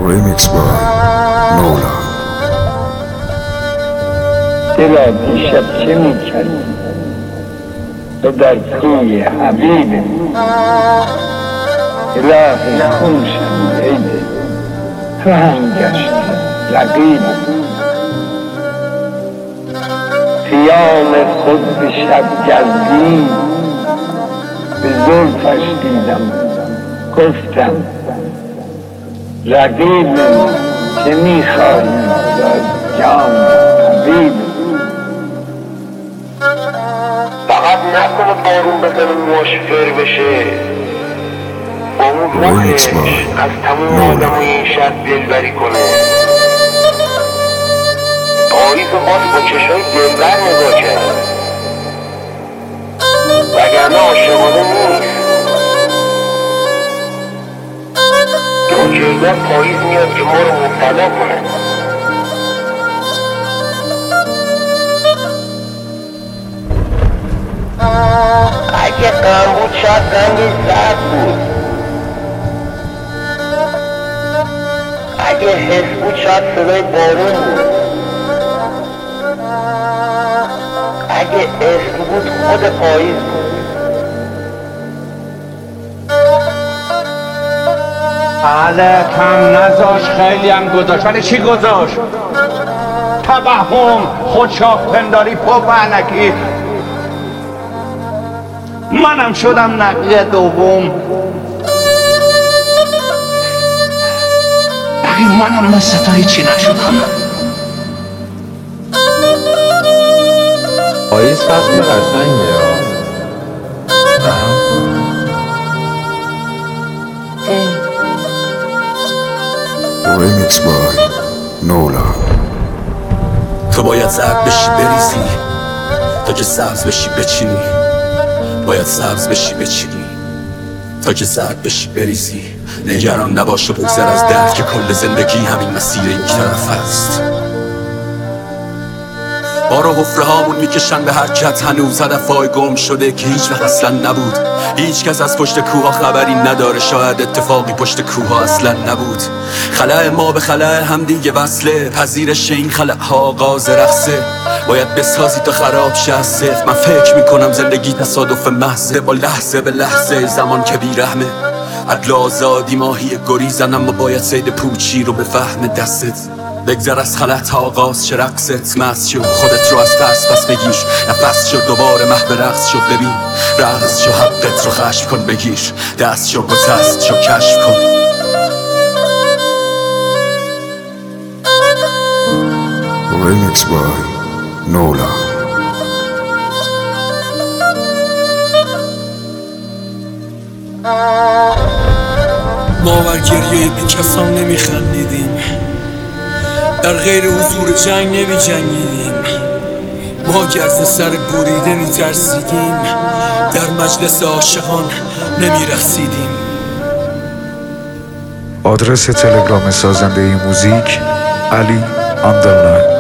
Remix by Nola. دلا دیشب چه میکردی؟ تو در کوی حبیبی الهی خون شنیده تو هم گشتی رقیب خیال خود به شب گردی به زلفش دیدم گفتم رقیب چه میخواهی از جان حبیب فقط نکنه بارون بزنه مشفر بشه با اون روحش از تموم آدم این شب دلبری کنه پاییز باز با چشای دلبر نگاه کرد وگرنه عاشقانه نیست ناچیزا پاییز میاد که ما رو مبتلا کنه اگه غم بود شاید رنگش زرد بود اگه حس بود شاید صدای بارون بود اگه عشق بود خود پاییز بود بله کم نذاش خیلی هم گذاشت ولی چی گذاشت؟ توهم خودشاف پنداری پاپعنکی منم شدم نقیه دوم بقیه منم مثل تا هیچی نشدم پاییز فصل قشنگه Remix by Nola. تو باید زرد بشی بریزی تا که سبز بشی بچینی باید سبز بشی بچینی تا که زرد بشی بریزی نگران نباش و بگذر از درد که کل زندگی همین مسیر یک طرف است ما رو حفره هامون میکشن به حرکت هنوز هدفهای گم شده که هیچ وقت اصلا نبود هیچ کس از پشت کوها خبری نداره شاید اتفاقی پشت کوها اصلا نبود خلأ ما به خلأ هم دیگه وصله پذیرش این خلأ ها آغاز رقصه باید بسازی تا خراب شه از صفر من فکر میکنم زندگی تصادف محضه با لحظه به لحظه زمان که بیرحمه عدل آزادی ماهی گریزن اما باید صید پوچی رو به فهم دستت بگذر از خلط آغاز چه رقصت مست شو خودت رو از ترس پس بگیر نفس شو دوباره محو رقص شو ببین رقص شو حقت رو خشم کن بگیر دست شو گسست شو کشف کن Remix by Nola. ما بر گریه بی کسان نمیخندیدیم در غیر حضور جنگ نمی جنگیدیم ما گرز سر بریده می ترسیدیم در مجلس عاشقان نمی رقصیدیم آدرس تلگرام سازنده موزیک علی _